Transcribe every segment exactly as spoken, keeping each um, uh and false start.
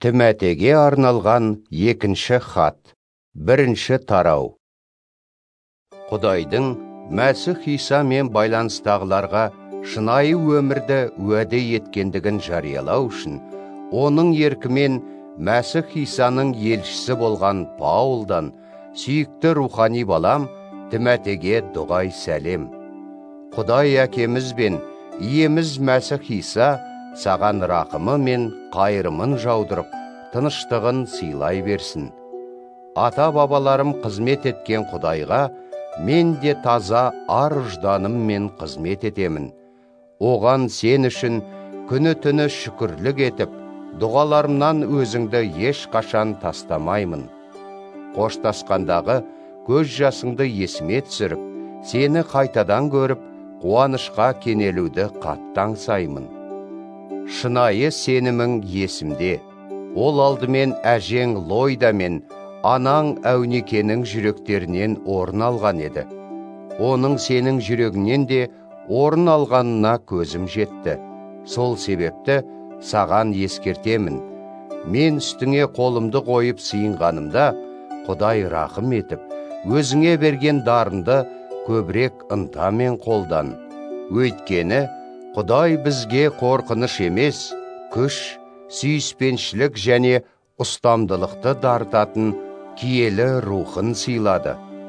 Тиматейге арналған екінші хат, бірінші тарау. Құдайдың Мәсіх Исамен байланыстағыларға шынайы өмірді уәде еткендігін жариялау үшін, оның еркімен Мәсіх Исаның елшісі болған Паулдан, сүйікті рухани балам Тиматейге дұғай сәлем. Құдай әкеміз бен иеміз Мәсіх Иса саған рақымы мен қайырымын жаудырып, тыныштығын сыйлай берсін. Ата-бабаларым қызмет еткен Құдайға мен де таза ар-ұжданыммен қызмет етемін. Оған сен үшін күні-түні шүкірлік етіп, дұғаларымнан өзіңді еш қашан тастамаймын. Қоштасқандағы көз жасыңды есіме түсіріп, сені қайтадан көріп, қуанышқа кенелуді қатты аңсаймын. Шынайы сенімің есімде. Ол алдымен әжең Лойда мен анаң Әунекенің жүректерінен орын алған еді. Оның сенің жүрегінен де орын алғанына көзім жетті. Сол себепті саған ескертемін. Мен үстіңе қолымды қойып сыйынғанымда, Құдай рақым етіп, өзіңе берген дарынды көбірек ынтамен қолдан. Өйткені Құдай бізге қорқыныш емес, күш, сүйіспеншілік және ұстамдылықты дарытатын киелі рухын сыйлады.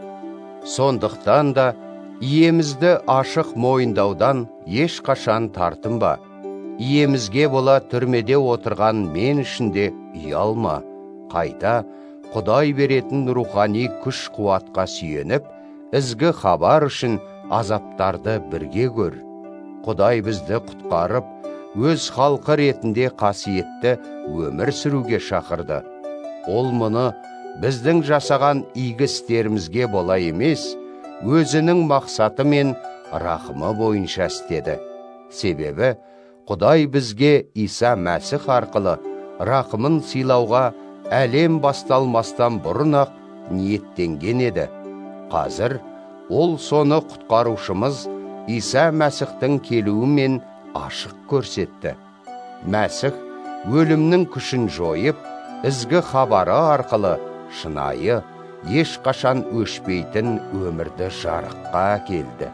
Сондықтан да иемізді ашық мойындаудан ешқашан тартынба. Иемізге бола түрмеде отырған мен үшін де ұялма. Қайта Құдай беретін рухани күш қуатқа сүйеніп, ізгі хабар үшін азаптарды бірге көр. Құдай бізді құтқарып, өз халқы ретінде қасиетті өмір сүруге шақырды. Ол мұны біздің жасаған игі істерімізге бола емес, өзінің мақсаты мен рақымы бойынша істеді. Себебі, Құдай бізге Иса Мәсіх арқылы рақымын сыйлауға әлем басталмастан бұрын-ақ ниеттенген еді. Қазір ол соны құтқарушымыз Иса Мәсіхтің келуімен ашық көрсетті. Мәсіх өлімнің күшін жойып, ізгі хабары арқылы шынайы, ешқашан өшпейтін өмірді жарыққа әкелді.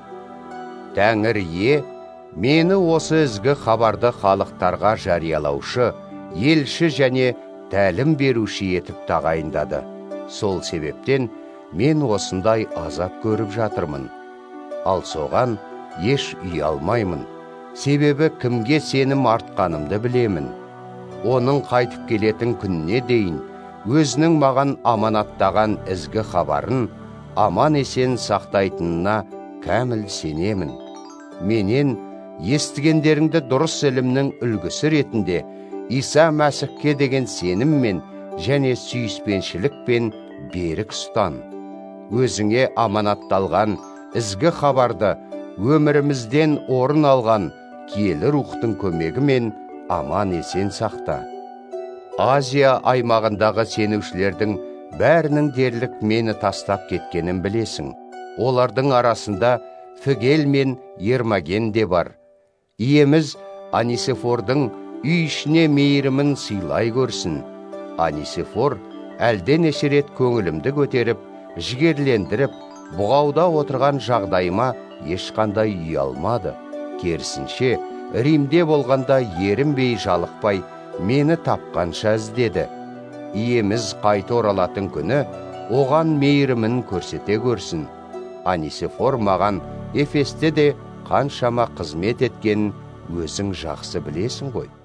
Тәңір ие, мені осы ізгі хабарды халықтарға жариялаушы, елші және тәлім беруші етіп тағайындады. Сол себептен мен осындай азап көріп жатырмын. Ал соған еш ұялмаймын. Себебі кімге сенім артқанымды білемін. Оның қайтып келетін күніне дейін өзінің маған аманаттаған ізгі хабарын аман есен сақтайтынына кәміл сенемін. Менен естігендеріңді дұрыс ілімнің үлгісі ретінде Иса Мәсіхке деген сеніммен және сүйіспеншілікпен берік ұстан. Өзіңе аманатталған ізгі хабарды өмірімізден орын алған киелі рухтың көмегімен аман есен сақта. Азия аймағындағы сенушілердің бәрінің дерлік мені тастап кеткенін білесің. Олардың арасында Фигел мен Ермоген де бар. Иеміз Анисифордың үй ішіне мейірімін сыйлай көрсін. Анисифор әлден рет көңілімді көтеріп, жігерлендіріп, бұғауда отырған жағдайыма ешқандай ұялмады. Керісінше, Римде болғанда ерінбей жалықпай, мені тапқанша іздеді. Иеміз қайта оралатын күні оған мейірімін көрсете көрсін. Анисифор маған Эфесте де қаншама қызмет еткен өзің жақсы білесің ғой.